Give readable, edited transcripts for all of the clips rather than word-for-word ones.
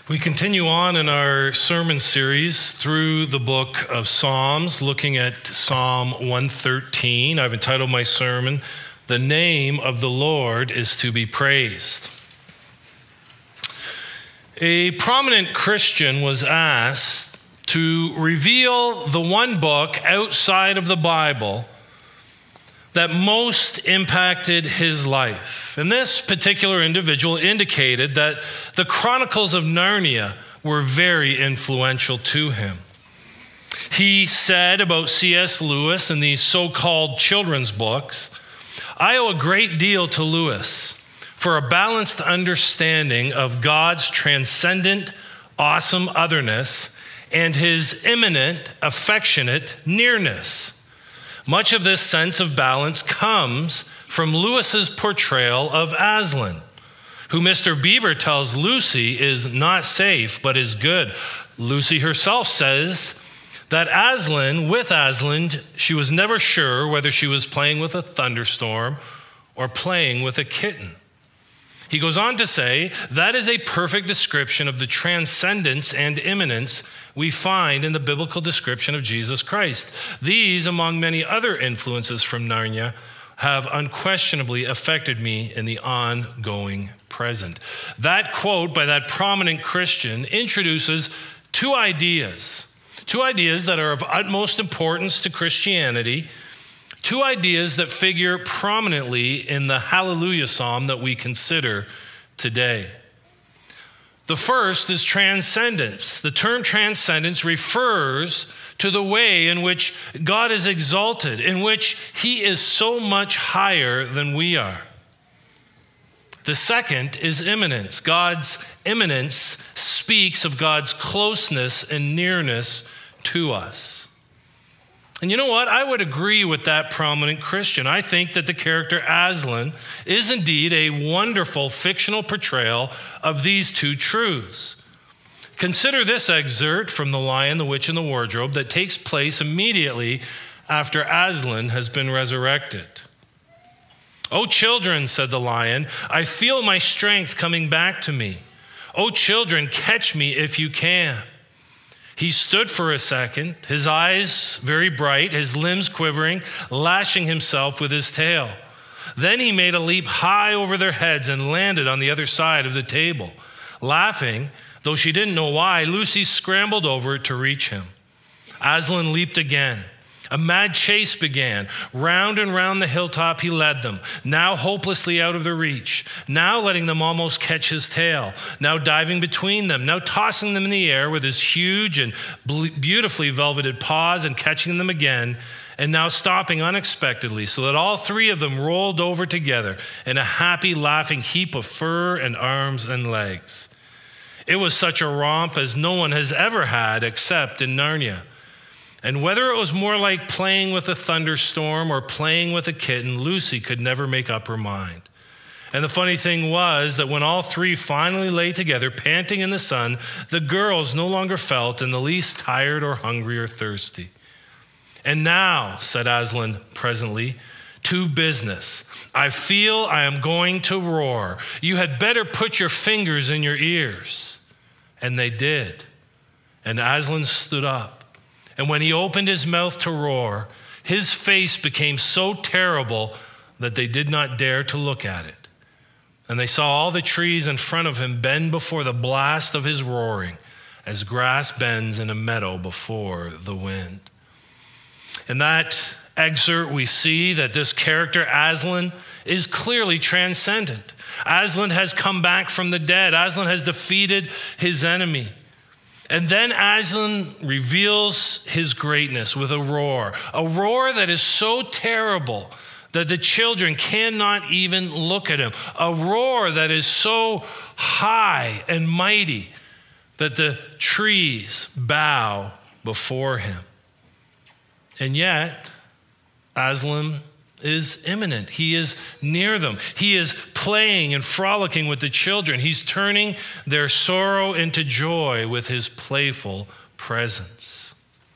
We continue on in our sermon series through the book of Psalms, looking at Psalm 113. I've entitled my sermon, "The Name of the Lord is to be Praised." A prominent Christian was asked to reveal the one book outside of the Bible that most impacted his life. And this particular individual indicated that the Chronicles of Narnia were very influential to him. He said about C.S. Lewis and these so-called children's books, "I owe a great deal to Lewis for a balanced understanding of God's transcendent, awesome otherness and his immanent, affectionate nearness. Much of this sense of balance comes from Lewis's portrayal of Aslan, who Mr. Beaver tells Lucy is not safe but is good. Lucy herself says that with Aslan, she was never sure whether she was playing with a thunderstorm or playing with a kitten." He goes on to say, that is a perfect description of the transcendence and immanence we find in the biblical description of Jesus Christ. These, among many other influences from Narnia, have unquestionably affected me in the ongoing present. That quote by that prominent Christian introduces two ideas that are of utmost importance to Christianity, two ideas that figure prominently in the Hallelujah Psalm that we consider today. The first is transcendence. The term transcendence refers to the way in which God is exalted, in which he is so much higher than we are. The second is immanence. God's immanence speaks of God's closeness and nearness to us. And you know what? I would agree with that prominent Christian. I think that the character Aslan is indeed a wonderful fictional portrayal of these two truths. Consider this excerpt from The Lion, the Witch, and the Wardrobe that takes place immediately after Aslan has been resurrected. "O children," said the lion, "I feel my strength coming back to me. O children, catch me if you can." He stood for a second, his eyes very bright, his limbs quivering, lashing himself with his tail. Then he made a leap high over their heads and landed on the other side of the table. Laughing, though she didn't know why, Lucy scrambled over to reach him. Aslan leaped again. A mad chase began. Round and round the hilltop he led them, now hopelessly out of their reach, now letting them almost catch his tail, now diving between them, now tossing them in the air with his huge and beautifully velveted paws and catching them again, and now stopping unexpectedly so that all three of them rolled over together in a happy, laughing heap of fur and arms and legs. It was such a romp as no one has ever had except in Narnia. And whether it was more like playing with a thunderstorm or playing with a kitten, Lucy could never make up her mind. And the funny thing was that when all three finally lay together, panting in the sun, the girls no longer felt in the least tired or hungry or thirsty. "And now," said Aslan presently, "to business. I feel I am going to roar. You had better put your fingers in your ears." And they did. And Aslan stood up. And when he opened his mouth to roar, his face became so terrible that they did not dare to look at it. And they saw all the trees in front of him bend before the blast of his roaring, as grass bends in a meadow before the wind. In that excerpt, we see that this character, Aslan, is clearly transcendent. Aslan has come back from the dead. Aslan has defeated his enemy. And then Aslan reveals his greatness with a roar that is so terrible that the children cannot even look at him, a roar that is so high and mighty that the trees bow before him. And yet, Aslan is immanent. He is near them. He is playing and frolicking with the children. He's turning their sorrow into joy with his playful presence.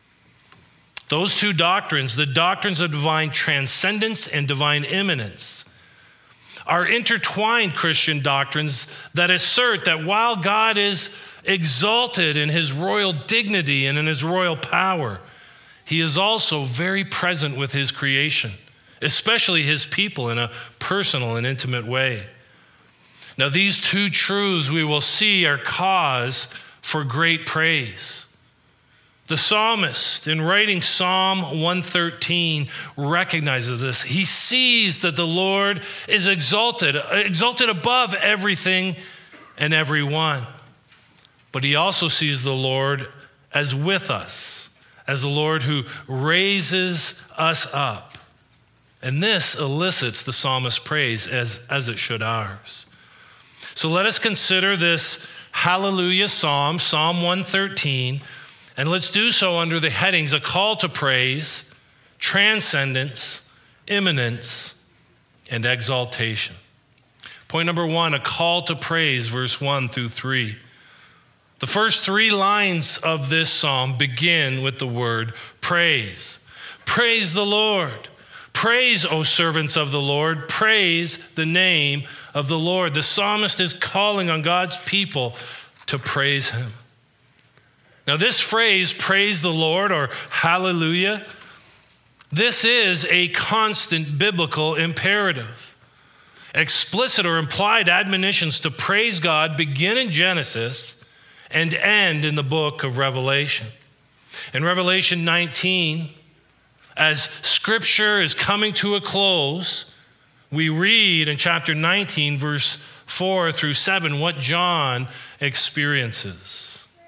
Those two doctrines, the doctrines of divine transcendence and divine immanence, are intertwined Christian doctrines that assert that while God is exalted in his royal dignity and in his royal power, he is also very present with his creation, especially his people, in a personal and intimate way. Now, these two truths we will see are cause for great praise. The psalmist, in writing Psalm 113, recognizes this. He sees that the Lord is exalted above everything and everyone. But he also sees the Lord as with us, as the Lord who raises us up. And this elicits the psalmist's praise as it should ours. So let us consider this hallelujah psalm, Psalm 113, and let's do so under the headings: a call to praise, transcendence, immanence, and exaltation. Point number one, a call to praise, verse 1 through 3. The first three lines of this psalm begin with the word praise. Praise the Lord. Praise, O servants of the Lord. Praise the name of the Lord. The psalmist is calling on God's people to praise him. Now, this phrase, praise the Lord, or hallelujah, this is a constant biblical imperative. Explicit or implied admonitions to praise God begin in Genesis and end in the book of Revelation. In Revelation 19, as Scripture is coming to a close, we read in chapter 19, verse 4 through 7, what John experiences.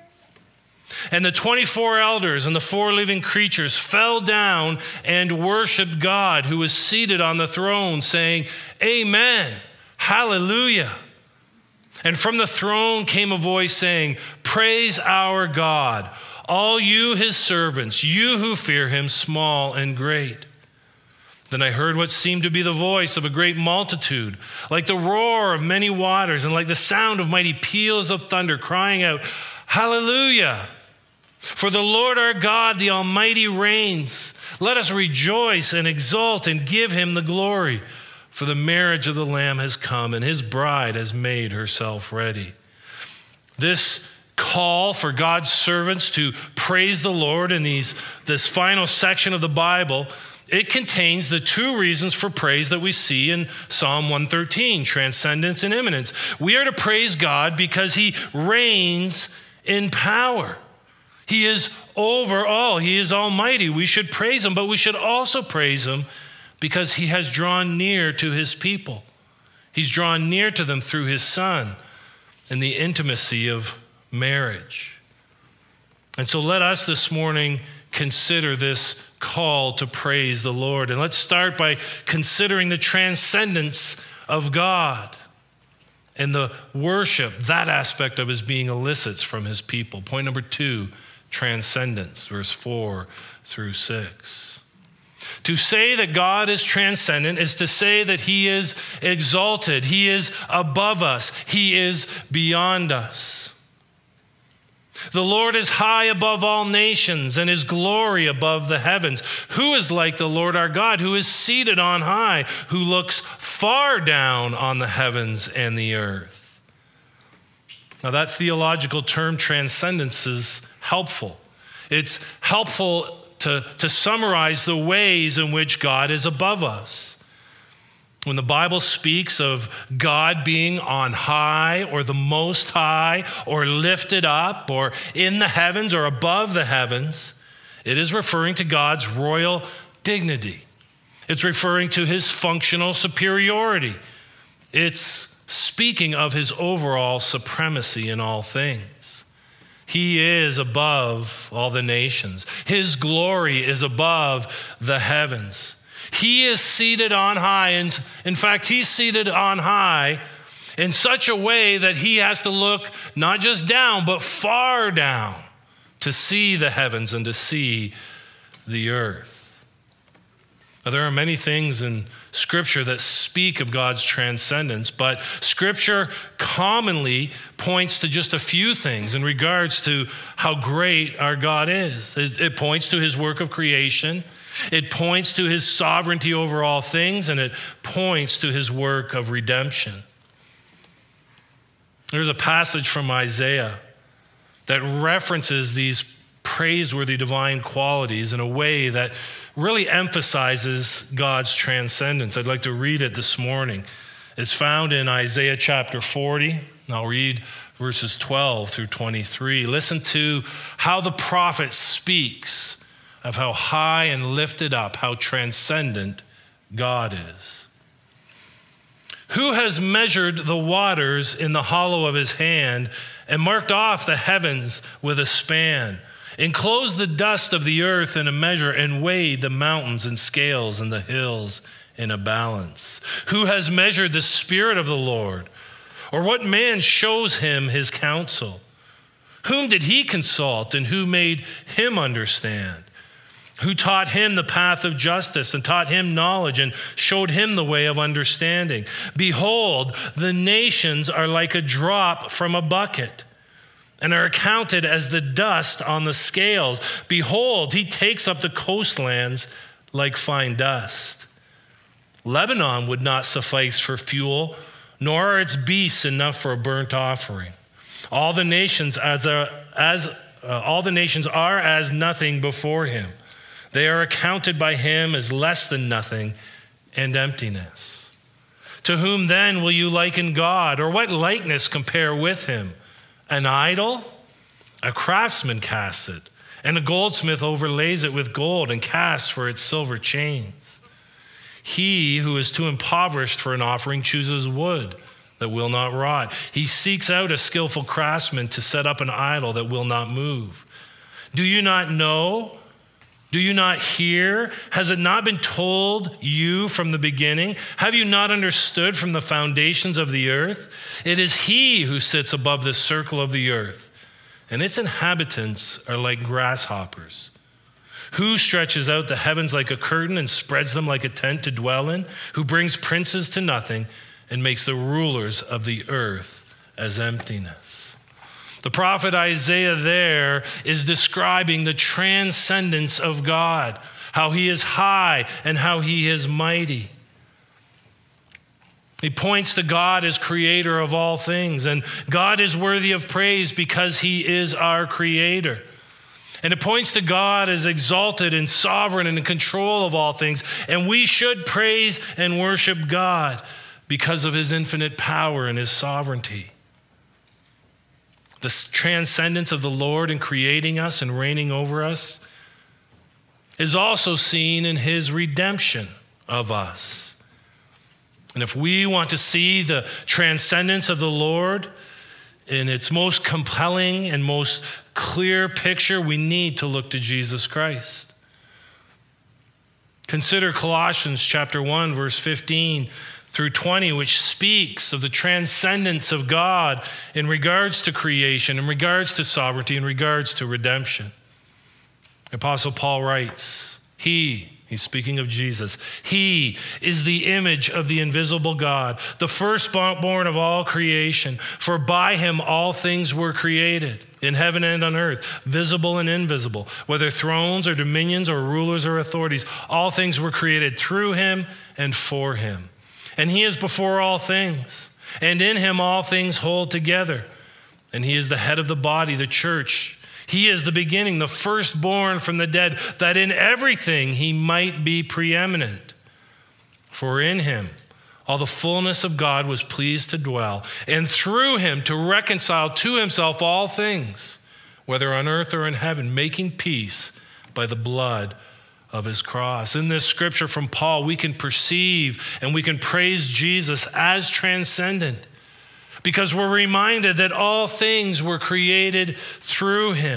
And the 24 elders and the 4 living creatures fell down and worshiped God who was seated on the throne, saying, Amen, hallelujah. And from the throne came a voice saying, Praise our God, all you his servants, you who fear him, small and great. Then I heard what seemed to be the voice of a great multitude, like the roar of many waters and like the sound of mighty peals of thunder, crying out, Hallelujah! For the Lord our God, the Almighty, reigns. Let us rejoice and exult and give him the glory. For the marriage of the Lamb has come, and his bride has made herself ready. This call for God's servants to praise the Lord in this final section of the Bible, it contains the 2 reasons for praise that we see in Psalm 113, transcendence and immanence. We are to praise God because he reigns in power. He is over all. He is almighty. We should praise him, but we should also praise him because he has drawn near to his people. He's drawn near to them through his Son and the intimacy of marriage. And so let us this morning consider this call to praise the Lord. And let's start by considering the transcendence of God and the worship, that aspect of his being elicits from his people. Point number 2, transcendence, verse 4 through 6. To say that God is transcendent is to say that he is exalted. He is above us. He is beyond us. The Lord is high above all nations, and his glory above the heavens. Who is like the Lord our God, who is seated on high, who looks far down on the heavens and the earth? Now, that theological term, transcendence, is helpful. It's helpful to summarize the ways in which God is above us. When the Bible speaks of God being on high or the most high or lifted up or in the heavens or above the heavens, it is referring to God's royal dignity. It's referring to his functional superiority. It's speaking of his overall supremacy in all things. He is above all the nations. His glory is above the heavens. He is seated on high. And in fact, he's seated on high in such a way that he has to look not just down, but far down to see the heavens and to see the earth. Now, there are many things in Scripture that speak of God's transcendence, but Scripture commonly points to just a few things in regards to how great our God is. It points to his work of creation. It points to his sovereignty over all things, and it points to his work of redemption. There's a passage from Isaiah that references these praiseworthy divine qualities in a way that really emphasizes God's transcendence. I'd like to read it this morning. It's found in Isaiah chapter 40, and I'll read verses 12 through 23. Listen to how the prophet speaks of how high and lifted up, how transcendent God is. Who has measured the waters in the hollow of his hand and marked off the heavens with a span, enclosed the dust of the earth in a measure, and weighed the mountains in scales and the hills in a balance? Who has measured the Spirit of the Lord? Or what man shows him his counsel? Whom did he consult, and who made him understand? Who taught him the path of justice, and taught him knowledge, and showed him the way of understanding? Behold, the nations are like a drop from a bucket, and are accounted as the dust on the scales. Behold, he takes up the coastlands like fine dust. Lebanon would not suffice for fuel, nor are its beasts enough for a burnt offering. All the nations are as nothing before him. They are accounted by him as less than nothing and emptiness. To whom then will you liken God, or what likeness compare with him? An idol? A craftsman casts it, and a goldsmith overlays it with gold and casts for its silver chains. He who is too impoverished for an offering chooses wood that will not rot. He seeks out a skillful craftsman to set up an idol that will not move. Do you not know? Do you not hear? Has it not been told you from the beginning? Have you not understood from the foundations of the earth? It is he who sits above the circle of the earth, and its inhabitants are like grasshoppers. Who stretches out the heavens like a curtain and spreads them like a tent to dwell in? Who brings princes to nothing and makes the rulers of the earth as emptiness? The prophet Isaiah there is describing the transcendence of God, how he is high and how he is mighty. He points to God as creator of all things, and God is worthy of praise because he is our creator. And it points to God as exalted and sovereign and in control of all things, and we should praise and worship God because of his infinite power and his sovereignty. The transcendence of the Lord in creating us and reigning over us is also seen in his redemption of us. And if we want to see the transcendence of the Lord in its most compelling and most clear picture, we need to look to Jesus Christ. Consider Colossians chapter 1, verse 15 through 20, which speaks of the transcendence of God in regards to creation, in regards to sovereignty, in regards to redemption. Apostle Paul writes, he's speaking of Jesus, he is the image of the invisible God, the firstborn of all creation. For by him all things were created, in heaven and on earth, visible and invisible, whether thrones or dominions or rulers or authorities. All things were created through him and for him. And he is before all things, and in him all things hold together. And he is the head of the body, the church. He is the beginning, the firstborn from the dead, that in everything he might be preeminent. For in him all the fullness of God was pleased to dwell, and through him to reconcile to himself all things, whether on earth or in heaven, making peace by the blood of his cross. In this scripture from Paul, we can perceive and we can praise Jesus as transcendent because we're reminded that all things were created through him.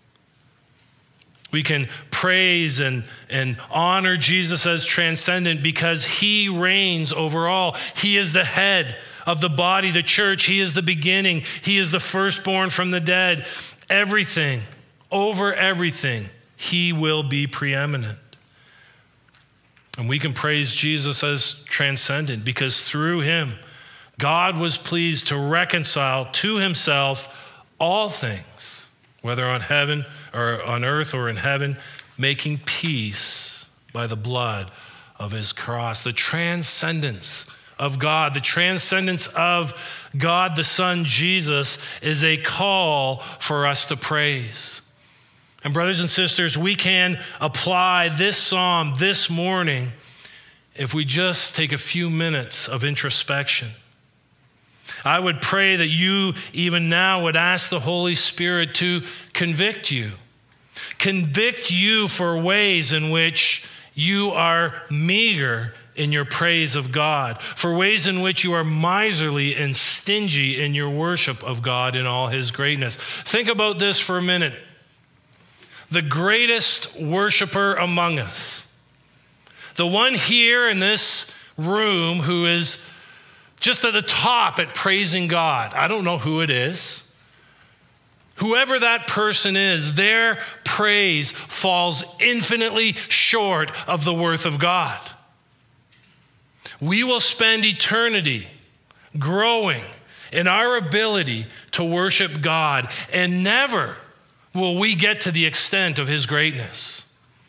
We can praise and honor Jesus as transcendent because he reigns over all. He is the head of the body, the church. He is the beginning. He is the firstborn from the dead. Everything, over everything, he will be preeminent. And we can praise Jesus as transcendent because through him, God was pleased to reconcile to himself all things, whether on heaven or on earth or in heaven, making peace by the blood of his cross. The transcendence of God, the transcendence of God the Son, Jesus, is a call for us to praise. And brothers and sisters, we can apply this psalm this morning if we just take a few minutes of introspection. I would pray that you even now would ask the Holy Spirit to convict you. Convict you for ways in which you are meager in your praise of God, for ways in which you are miserly and stingy in your worship of God in all his greatness. Think about this for a minute. The greatest worshiper among us, the one here in this room who is just at the top at praising God. I don't know who it is. Whoever that person is, their praise falls infinitely short of the worth of God. We will spend eternity growing in our ability to worship God, and never will we get to the extent of his greatness.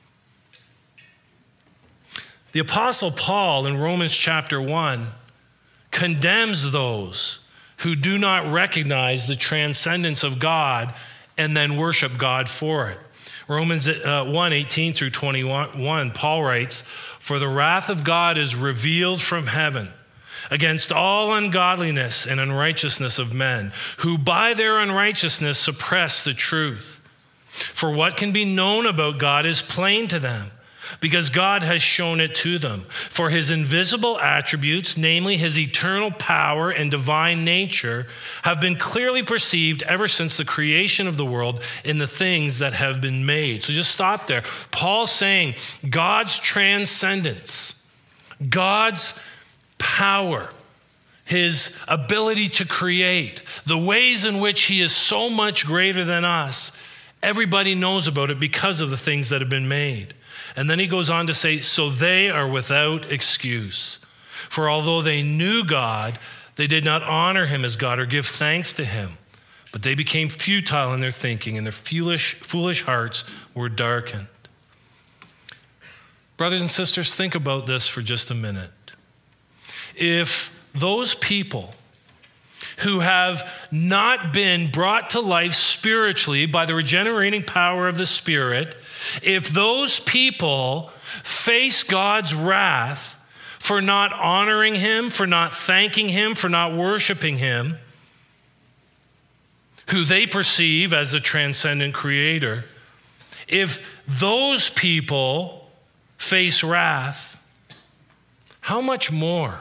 The Apostle Paul in Romans chapter 1 condemns those who do not recognize the transcendence of God and then worship God for it. Romans 1:18 through 21, Paul writes, "For the wrath of God is revealed from heaven against all ungodliness and unrighteousness of men, who by their unrighteousness suppress the truth. For what can be known about God is plain to them, because God has shown it to them. For his invisible attributes, namely his eternal power and divine nature, have been clearly perceived ever since the creation of the world in the things that have been made." So just stop there. Paul's saying God's transcendence, God's power, his ability to create, the ways in which he is so much greater than us, everybody knows about it because of the things that have been made. And then he goes on to say, so they are without excuse. For although they knew God, they did not honor him as God or give thanks to him. But they became futile in their thinking, and their foolish hearts were darkened. Brothers and sisters, think about this for just a minute. If those people who have not been brought to life spiritually by the regenerating power of the Spirit, if those people face God's wrath for not honoring him, for not thanking him, for not worshiping him, who they perceive as the transcendent creator, if those people face wrath, how much more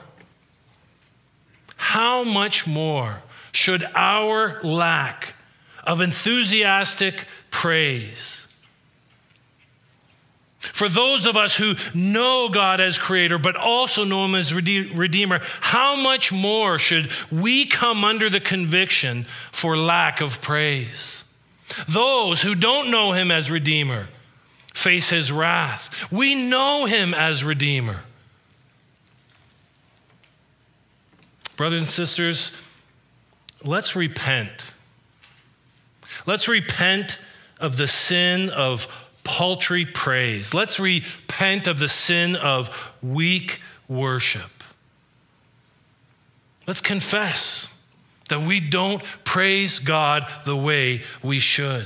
should our lack of enthusiastic praise, for those of us who know God as creator but also know him as redeemer, how much more should we come under the conviction for lack of praise? Those who don't know him as redeemer face his wrath. We know him as redeemer. Brothers and sisters, let's repent. Let's repent of the sin of paltry praise. Let's repent of the sin of weak worship. Let's confess that we don't praise God the way we should.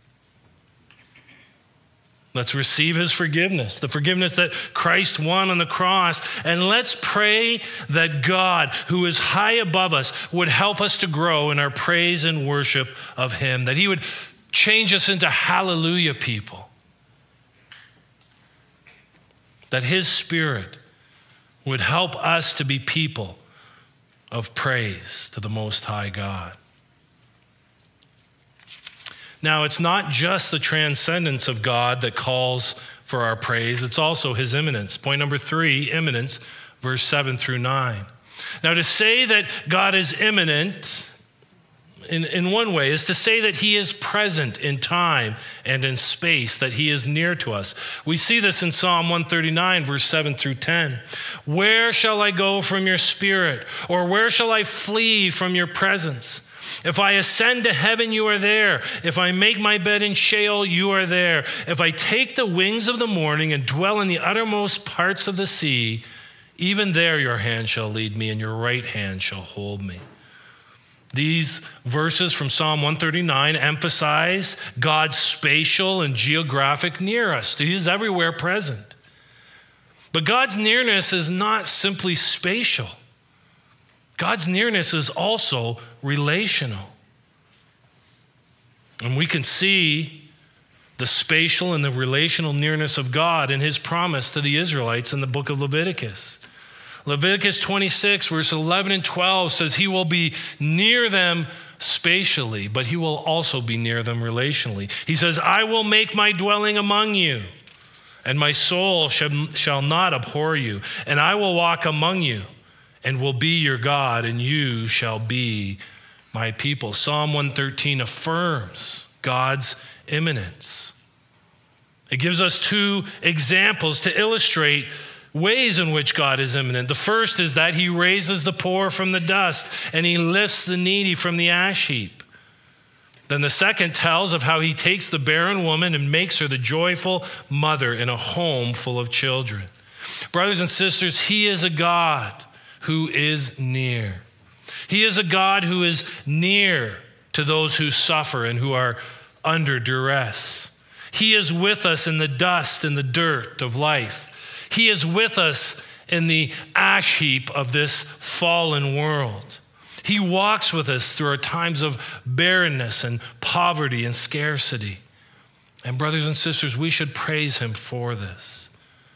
Let's receive his forgiveness, the forgiveness that Christ won on the cross. And let's pray that God, who is high above us, would help us to grow in our praise and worship of him, that he would change us into hallelujah people, that his Spirit would help us to be people of praise to the Most High God. Now, it's not just the transcendence of God that calls for our praise, it's also his immanence. Point number 3, immanence, verse 7 through 9. Now, to say that God is immanent in one way is to say that he is present in time and in space, that he is near to us. We see this in Psalm 139, verse 7 through 10. Where shall I go from your spirit? Or where shall I flee from your presence? If I ascend to heaven, you are there. If I make my bed in Sheol, you are there. If I take the wings of the morning and dwell in the uttermost parts of the sea, even there your hand shall lead me and your right hand shall hold me. These verses from Psalm 139 emphasize God's spatial and geographic near us. He is everywhere present. But God's nearness is not simply spatial. God's nearness is also relational. And we can see the spatial and the relational nearness of God in his promise to the Israelites in the book of Leviticus. Leviticus 26, verse 11 and 12 says he will be near them spatially, but he will also be near them relationally. He says, I will make my dwelling among you, and my soul shall not abhor you, and I will walk among you, and will be your God, and you shall be my people. Psalm 113 affirms God's immanence. It gives us two examples to illustrate ways in which God is immanent. The first is that he raises the poor from the dust and he lifts the needy from the ash heap. Then the second tells of how he takes the barren woman and makes her the joyful mother in a home full of children. Brothers and sisters, he is a God who is near. He is a God who is near to those who suffer and who are under duress. He is with us in the dust and the dirt of life. He is with us in the ash heap of this fallen world. He walks with us through our times of barrenness and poverty and scarcity. And brothers and sisters, we should praise him for this.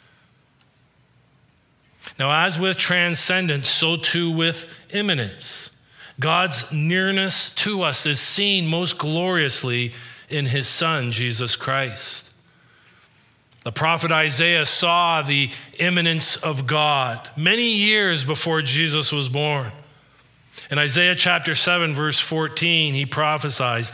Now, as with transcendence, so too with immanence. God's nearness to us is seen most gloriously in his Son, Jesus Christ. The prophet Isaiah saw the immanence of God many years before Jesus was born. In Isaiah chapter 7, verse 14, he prophesies,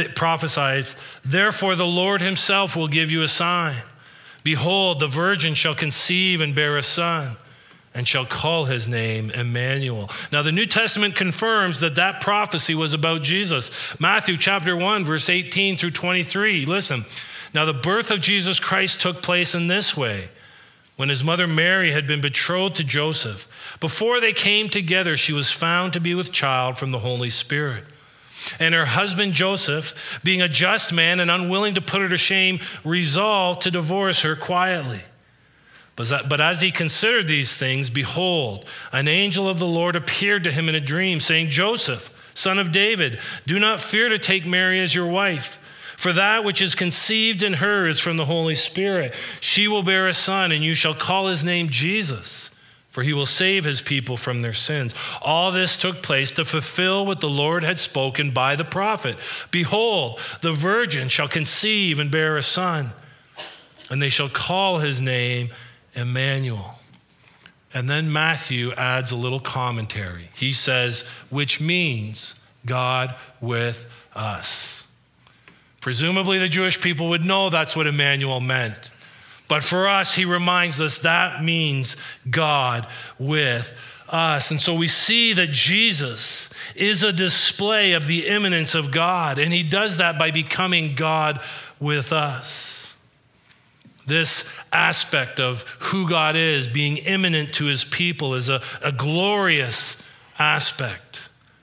therefore the Lord himself will give you a sign. Behold, the virgin shall conceive and bear a son, and shall call his name Emmanuel. Now, the New Testament confirms that prophecy was about Jesus. Matthew chapter 1, verse 18 through 23. Listen. Now, the birth of Jesus Christ took place in this way. When his mother Mary had been betrothed to Joseph, before they came together, she was found to be with child from the Holy Spirit. And her husband Joseph, being a just man and unwilling to put her to shame, resolved to divorce her quietly. But as he considered these things, behold, an angel of the Lord appeared to him in a dream, saying, Joseph, son of David, do not fear to take Mary as your wife. For that which is conceived in her is from the Holy Spirit. She will bear a son, and you shall call his name Jesus, for he will save his people from their sins. All this took place to fulfill what the Lord had spoken by the prophet. Behold, the virgin shall conceive and bear a son, and they shall call his name Emmanuel. And then Matthew adds a little commentary. He says, which means God with us. Presumably, the Jewish people would know that's what Emmanuel meant. But for us, he reminds us that means God with us. And so we see that Jesus is a display of the immanence of God, and he does that by becoming God with us. This aspect of who God is, being immanent to his people, is a glorious aspect.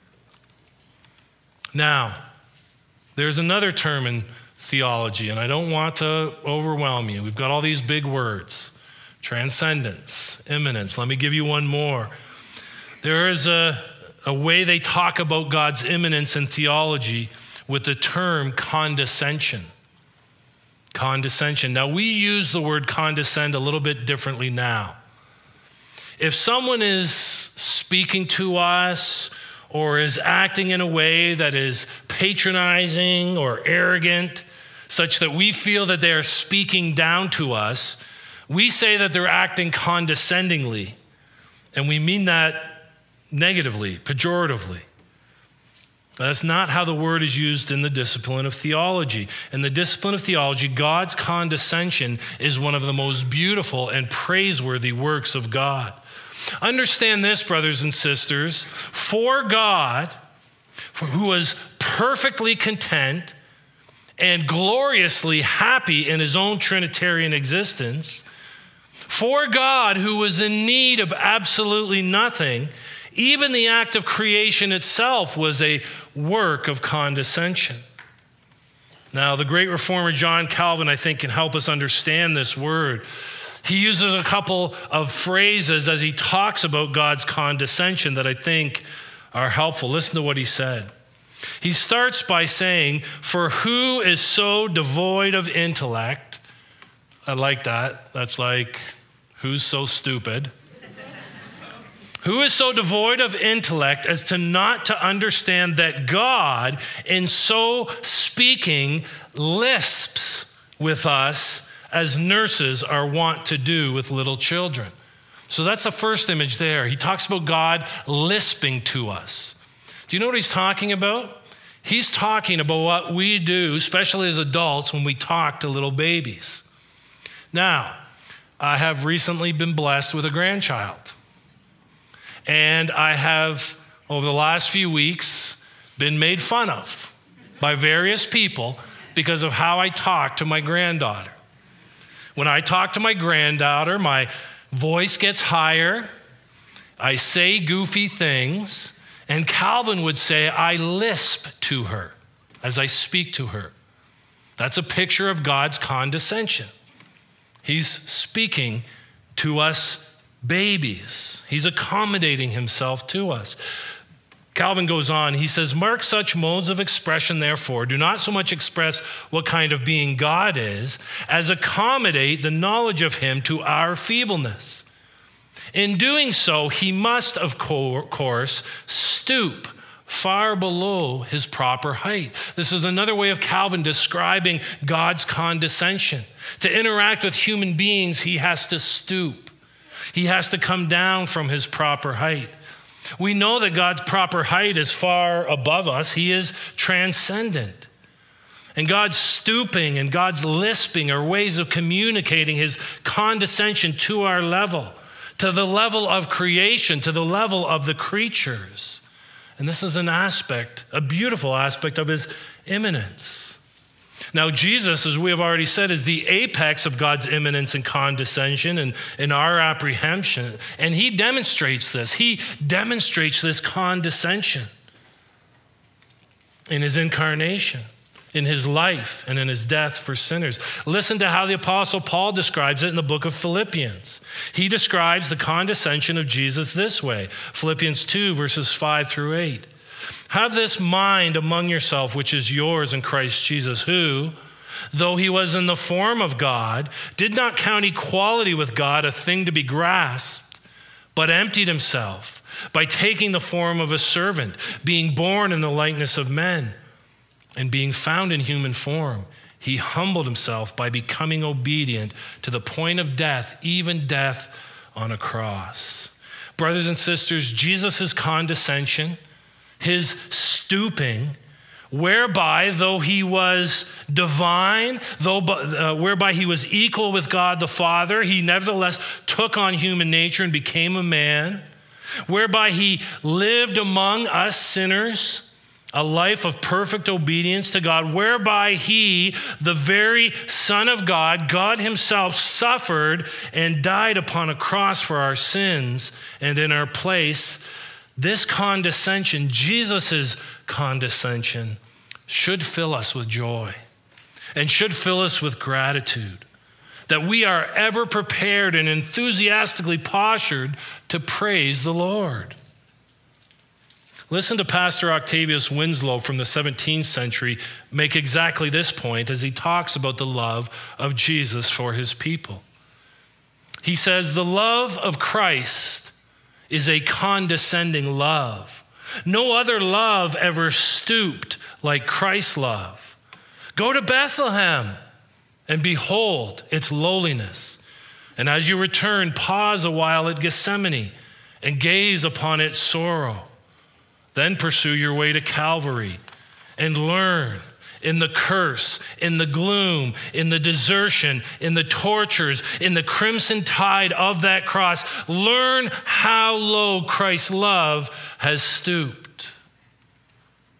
Now, there's another term in theology, and I don't want to overwhelm you. We've got all these big words: transcendence, immanence. Let me give you one more. There is a way they talk about God's immanence in theology with the term condescension. Condescension. Now, we use the word condescend a little bit differently now. If someone is speaking to us or is acting in a way that is patronizing or arrogant, such that we feel that they are speaking down to us, we say that they're acting condescendingly. And we mean that negatively, pejoratively. That's not how the word is used in the discipline of theology. In the discipline of theology, God's condescension is one of the most beautiful and praiseworthy works of God. Understand this, brothers and sisters. For God, who was perfectly content and gloriously happy in his own Trinitarian existence, for God, who was in need of absolutely nothing, even the act of creation itself was a work of condescension. Now, the great reformer John Calvin, I think, can help us understand this word. He uses a couple of phrases as he talks about God's condescension that I think are helpful. Listen to what he said. He starts by saying, "For who is so devoid of intellect?" I like that. That's like, who's so stupid? Who is so devoid of intellect as to not to understand that God, in so speaking, lisps with us as nurses are wont to do with little children? So that's the first image there. He talks about God lisping to us. Do you know what he's talking about? He's talking about what we do, especially as adults, when we talk to little babies. Now, I have recently been blessed with a grandchild. And I have, over the last few weeks, been made fun of by various people because of how I talk to my granddaughter. When I talk to my granddaughter, my voice gets higher, I say goofy things, and Calvin would say I lisp to her as I speak to her. That's a picture of God's condescension. He's speaking to us babies. He's accommodating himself to us. Calvin goes on, he says, "Mark such modes of expression, therefore, do not so much express what kind of being God is, as accommodate the knowledge of him to our feebleness. In doing so, he must, of course, stoop far below his proper height." This is another way of Calvin describing God's condescension. To interact with human beings, he has to stoop. He has to come down from his proper height. We know that God's proper height is far above us. He is transcendent. And God's stooping and God's lisping are ways of communicating his condescension to our level, to the level of creation, to the level of the creatures. And this is an aspect, a beautiful aspect of his immanence. Now, Jesus, as we have already said, is the apex of God's immanence and condescension and in our apprehension. And he demonstrates this. He demonstrates this condescension in his incarnation, in his life, and in his death for sinners. Listen to how the Apostle Paul describes it in the book of Philippians. He describes the condescension of Jesus this way. Philippians 2, verses 5 through 8. "Have this mind among yourself, which is yours in Christ Jesus, who, though he was in the form of God, did not count equality with God a thing to be grasped, but emptied himself by taking the form of a servant, being born in the likeness of men. And being found in human form, he humbled himself by becoming obedient to the point of death, even death on a cross." Brothers and sisters, Jesus' condescension, his stooping, whereby though he was divine, whereby he was equal with God the Father, he nevertheless took on human nature and became a man, whereby he lived among us sinners, a life of perfect obedience to God, whereby he, the very Son of God, God himself, suffered and died upon a cross for our sins and in our place. This condescension, Jesus' condescension, should fill us with joy and should fill us with gratitude, that we are ever prepared and enthusiastically postured to praise the Lord. Listen to Pastor Octavius Winslow from the 17th century make exactly this point as he talks about the love of Jesus for his people. He says, "The love of Christ is a condescending love. No other love ever stooped like Christ's love. Go to Bethlehem and behold its lowliness. And as you return, pause a while at Gethsemane and gaze upon its sorrow. Then pursue your way to Calvary and learn in the curse, in the gloom, in the desertion, in the tortures, in the crimson tide of that cross, learn how low Christ's love has stooped."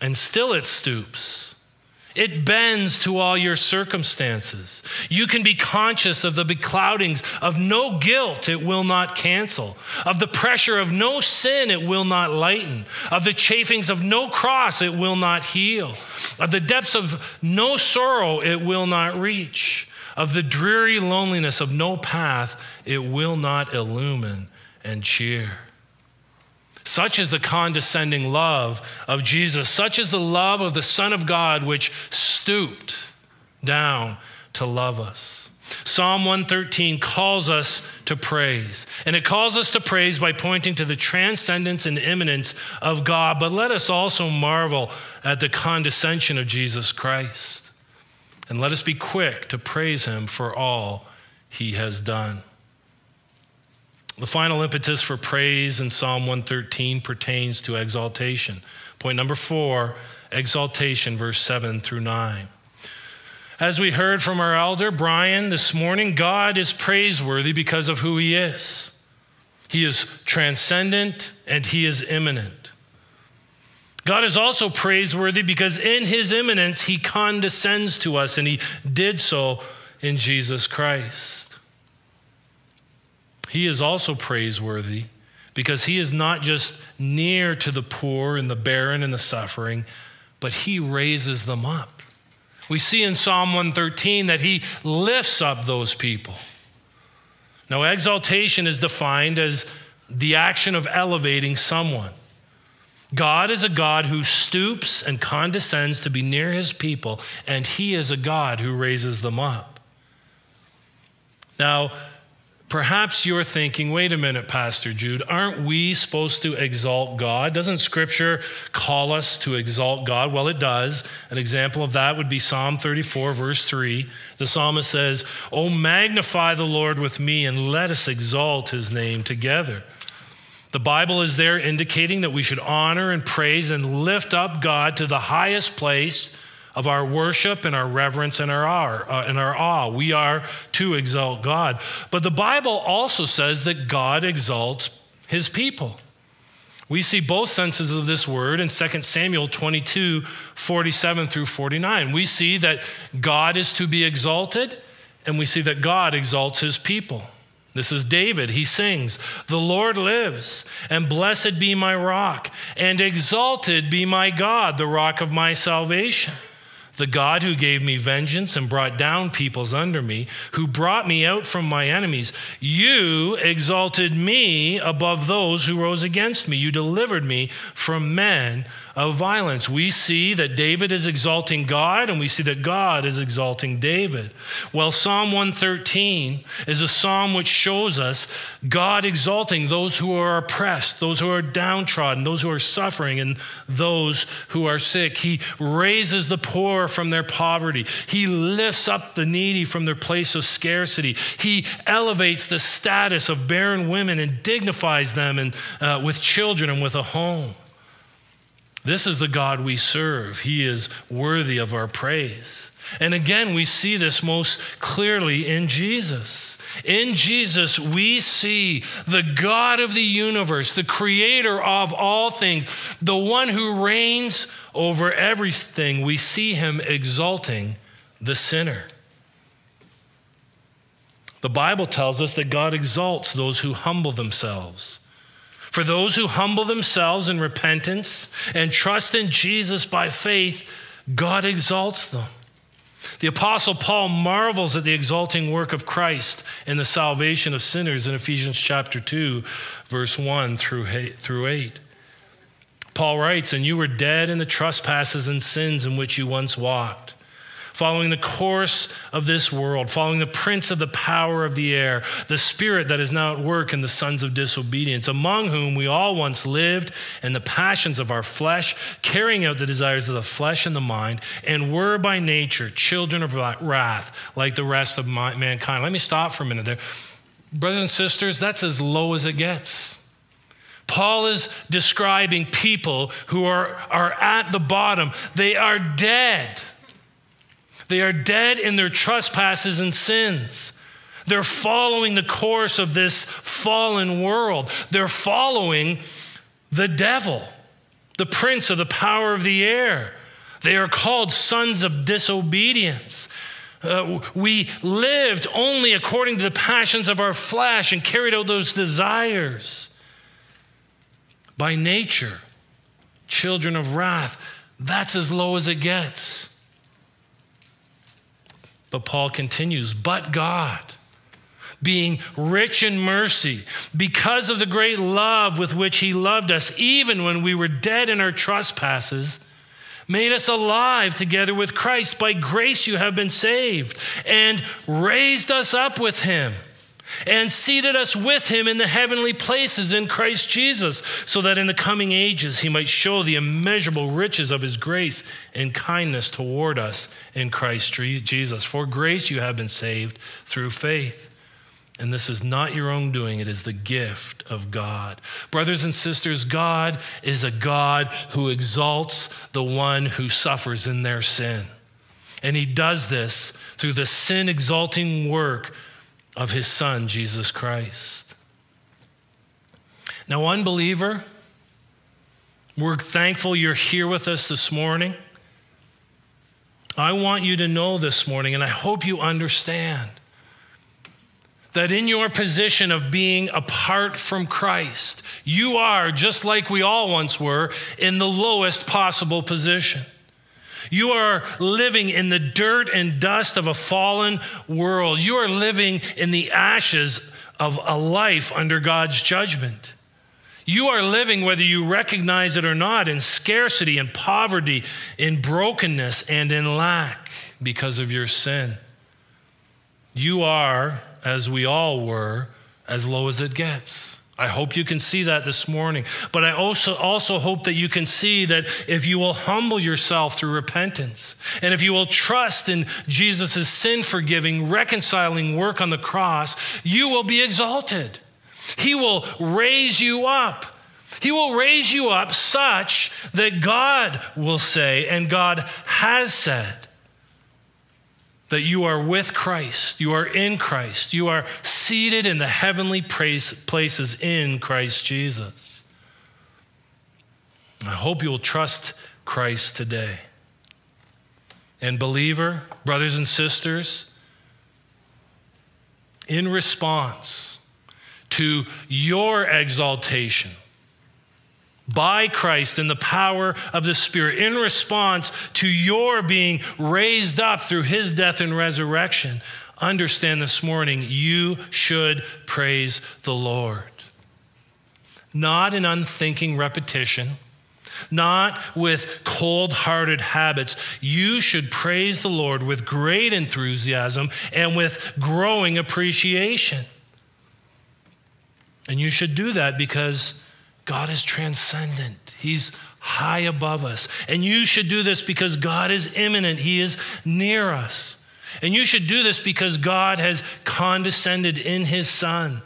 and still it stoops. It bends to all your circumstances. You can be conscious of the becloudings of no guilt it will not cancel, of the pressure of no sin it will not lighten, of the chafings of no cross it will not heal, of the depths of no sorrow it will not reach, of the dreary loneliness of no path it will not illumine and cheer. Such is the condescending love of Jesus. Such is the love of the Son of God, which stooped down to love us. Psalm 113 calls us to praise. And it calls us to praise by pointing to the transcendence and immanence of God. But let us also marvel at the condescension of Jesus Christ. And let us be quick to praise him for all he has done. The final impetus for praise in Psalm 113 pertains to exaltation. Point number 4, exaltation, verse 7 through 9. As we heard from our elder, Brian, this morning, God is praiseworthy because of who he is. He is transcendent and he is immanent. God is also praiseworthy because in his immanence, he condescends to us, and he did so in Jesus Christ. He is also praiseworthy because he is not just near to the poor and the barren and the suffering, but he raises them up. We see in Psalm 113 that he lifts up those people. Now, exaltation is defined as the action of elevating someone. God is a God who stoops and condescends to be near his people, and he is a God who raises them up. Now, perhaps you're thinking, wait a minute, Pastor Jude, aren't we supposed to exalt God? Doesn't Scripture call us to exalt God? Well, it does. An example of that would be Psalm 34, verse 3. The psalmist says, "Oh, magnify the Lord with me, and let us exalt his name together." The Bible is there indicating that we should honor and praise and lift up God to the highest place of our worship and our reverence and our awe. We are to exalt God. But the Bible also says that God exalts his people. We see both senses of this word in 2 Samuel 22, 47 through 49. We see that God is to be exalted, and we see that God exalts his people. This is David. He sings, "The Lord lives, and blessed be my rock, and exalted be my God, the rock of my salvation. The God who gave me vengeance and brought down peoples under me, who brought me out from my enemies. You exalted me above those who rose against me. You delivered me from men of violence." We see that David is exalting God, and we see that God is exalting David. Well, Psalm 113 is a psalm which shows us God exalting those who are oppressed, those who are downtrodden, those who are suffering, and those who are sick. He raises the poor from their poverty. He lifts up the needy from their place of scarcity. He elevates the status of barren women and dignifies them with children and with a home. This is the God we serve. He is worthy of our praise. And again, we see this most clearly in Jesus. In Jesus, we see the God of the universe, the creator of all things, the one who reigns over everything. We see him exalting the sinner. The Bible tells us that God exalts those who humble themselves. For those who humble themselves in repentance and trust in Jesus by faith, God exalts them. The Apostle Paul marvels at the exalting work of Christ in the salvation of sinners in Ephesians chapter 2, verse 1 through 8. Paul writes, "And you were dead in the trespasses and sins in which you once walked, following the course of this world, following the prince of the power of the air, the spirit that is now at work in the sons of disobedience, among whom we all once lived in the passions of our flesh, carrying out the desires of the flesh and the mind, and were by nature children of wrath, like the rest of mankind." Let me stop for a minute there. Brothers and sisters, that's as low as it gets. Paul is describing people who are at the bottom. They are dead. They are dead in their trespasses and sins. They're following the course of this fallen world. They're following the devil. the prince of the power of the air. They are called sons of disobedience. We lived only according to the passions of our flesh and carried out those desires. By nature, children of wrath. That's as low as it gets. But Paul continues, but God, being rich in mercy, because of the great love with which he loved us, even when we were dead in our trespasses, made us alive together with Christ. By grace you have been saved, and raised us up with him, and seated us with him in the heavenly places in Christ Jesus, so that in the coming ages he might show the immeasurable riches of his grace and kindness toward us in Christ Jesus. For grace you have been saved through faith. And this is not your own doing, it is the gift of God. Brothers and sisters, God is a God who exalts the one who suffers in their sin. And he does this through the sin-exalting work of his Son, Jesus Christ. Now, unbeliever, we're thankful you're here with us this morning. I want you to know this morning, and I hope you understand, that in your position of being apart from Christ, you are, just like we all once were, in the lowest possible position. You are living in the dirt and dust of a fallen world. You are living in the ashes of a life under God's judgment. You are living, whether you recognize it or not, in scarcity and poverty, in brokenness and in lack because of your sin. You are, as we all were, as low as it gets. I hope you can see that this morning. But I also hope that you can see that if you will humble yourself through repentance, and if you will trust in Jesus' sin-forgiving, reconciling work on the cross, you will be exalted. He will raise you up. He will raise you up such that God will say, and God has said, that you are with Christ, you are in Christ, you are seated in the heavenly places in Christ Jesus. I hope you will trust Christ today. And believer, brothers and sisters, in response to your exaltation by Christ in the power of the Spirit, in response to your being raised up through his death and resurrection, understand this morning, you should praise the Lord. Not in unthinking repetition, not with cold-hearted habits. You should praise the Lord with great enthusiasm and with growing appreciation. And you should do that because God is transcendent. He's high above us. And you should do this because God is immanent. He is near us. And you should do this because God has condescended in his Son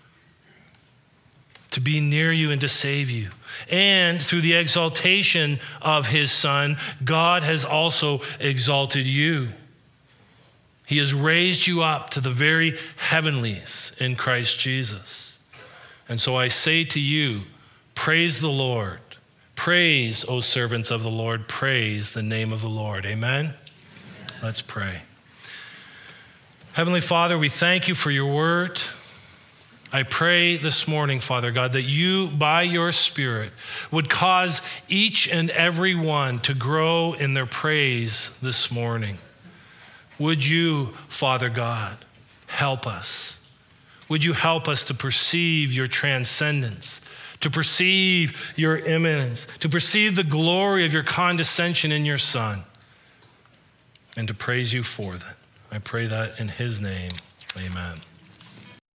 to be near you and to save you. And through the exaltation of his Son, God has also exalted you. He has raised you up to the very heavenlies in Christ Jesus. And so I say to you, praise the Lord. Praise, O servants of the Lord. Praise the name of the Lord. Amen? Let's pray. Heavenly Father, we thank you for your word. I pray this morning, Father God, that you, by your Spirit, would cause each and every one to grow in their praise this morning. Would you, Father God, help us? Would you help us to perceive your transcendence, to perceive your immanence, to perceive the glory of your condescension in your Son, and to praise you for that? I pray that in his name, amen.